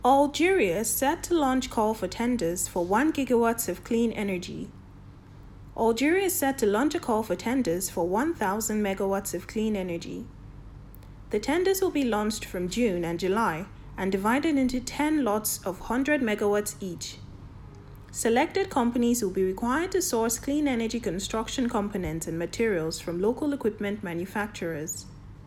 Algeria is set to launch call for tenders for 1 gigawatts of clean energy. Algeria is set to launch a call for tenders for 1,000 megawatts of clean energy. The tenders will be launched from June and July and divided into 10 lots of 100 megawatts each. Selected companies will be required to source clean energy construction components and materials from local equipment manufacturers.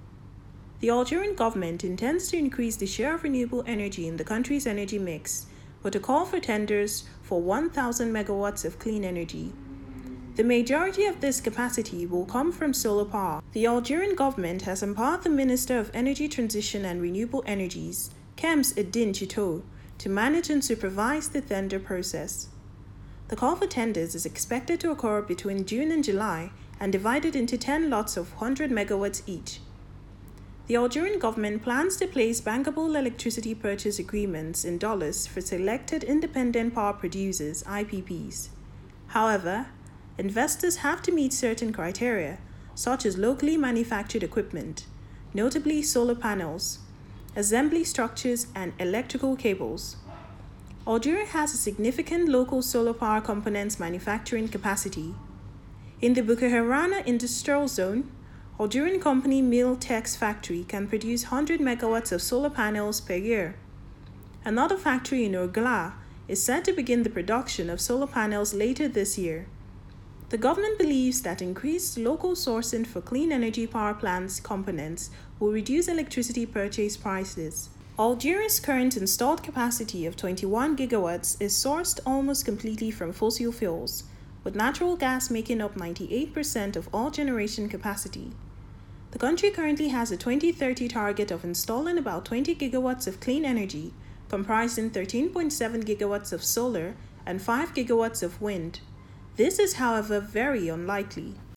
The Algerian government intends to increase the share of renewable energy in the country's energy mix, with a call for tenders for 1,000 megawatts of clean energy. The majority of this capacity will come from solar power. The Algerian government has empowered the Minister of Energy Transition and Renewable Energies, Khems Eddine Chito, to manage and supervise the tender process. The call for tenders is expected to occur between June and July and divided into 10 lots of 100 megawatts each. The Algerian government plans to place bankable electricity purchase agreements in dollars for selected independent power producers, IPPs. However, investors have to meet certain criteria, such as locally manufactured equipment, notably solar panels, assembly structures, and electrical cables. Algeria has a significant local solar power components manufacturing capacity. In the Boukhara Industrial Zone, Algerian company Milltex factory can produce 100 megawatts of solar panels per year. Another factory in Ouargla is set to begin the production of solar panels later this year. The government believes that increased local sourcing for clean energy power plants components will reduce electricity purchase prices. Algeria's current installed capacity of 21 gigawatts is sourced almost completely from fossil fuels, with natural gas making up 98% of all generation capacity. The country currently has a 2030 target of installing about 20 gigawatts of clean energy, comprising 13.7 gigawatts of solar and 5 gigawatts of wind. This is, however, very unlikely.